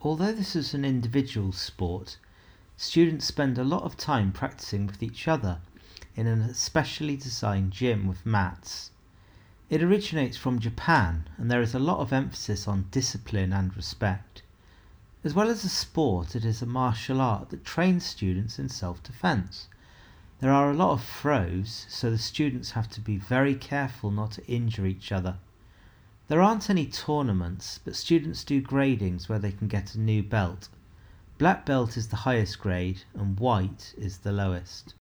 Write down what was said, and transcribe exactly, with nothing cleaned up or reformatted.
Although this is an individual sport, students spend a lot of time practicing with each other in an specially designed gym with mats. It originates from Japan, and there is a lot of emphasis on discipline and respect. As well as a sport, it is a martial art that trains students in self-defense. There are a lot of throws, so the students have to be very careful not to injure each other. There aren't any tournaments, but students do gradings where they can get a new belt. Black belt is the highest grade and white is the lowest.